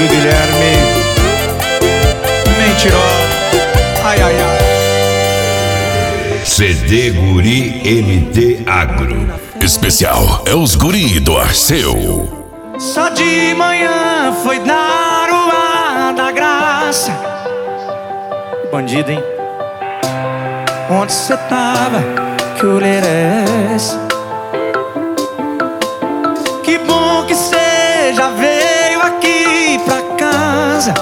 do Guilherme. Mentirosa. Ai, ai, ai. CD Guri MT Agro. Especial é os Guri do Arceu. Só de manhã foi dar o ar da graça. Bandido, hein? Onde cê tava? Que olheira é essa? Que bom que cê já veio aqui pra casa,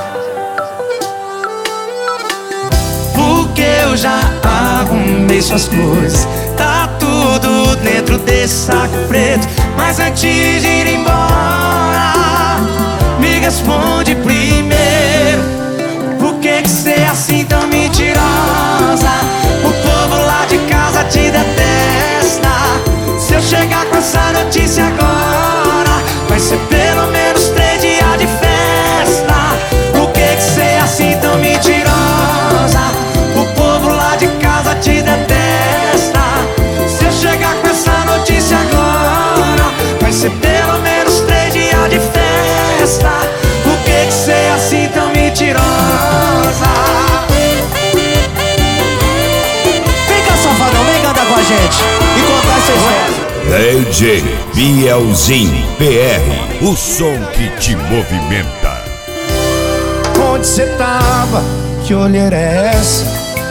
porque eu já arrumei suas coisas. Tá tudo dentro desse saco preto. Mas antes de ir embora, me responde primeiro: por que cê é assim tão mentirosa? O povo lá de casa te detesta. Se eu chegar com essa notícia agora, vai ser pelo menos 3 dias de festa. Por que cê é assim tão mentirosa? O povo lá de casa te detesta. Se eu chegar com essa notícia agora, vai ser pelo menos 3 dias de festa. Por que cê é assim tão mentirosa? Vem cá, safadão, vem cantar com a gente e contar essa história. DJ Bielzinho PR, o som que te movimenta. Onde cê tava? Que olheira é essa?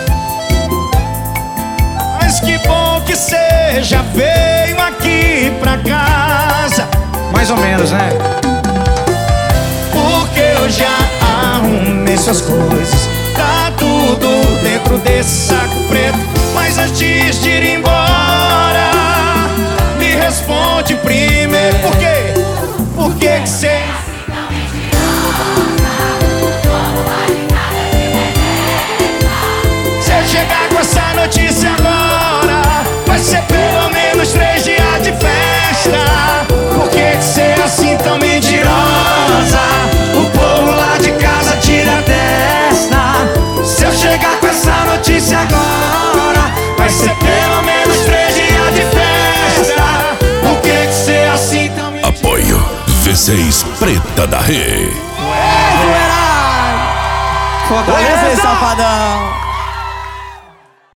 Mas que bom que cê já veio aqui pra casa. Mais ou menos, né? Porque eu já arrumei suas coisas. Tá tudo dentro desse saco preto. Mas antes de ir embora, me responde primeiro: por quê? Por que cê... Se eu chegar com essa notícia agora, vai ser pelo menos 3 dias de festa. Por que cê é assim tão mentirosa? O povo lá de casa te detesta. Se eu chegar com essa notícia agora, vai ser pelo menos 3 dias de festa. Por que cê é assim tão mentirosa? Apoio V6 Preta da Rê. Fortaleza, safadão.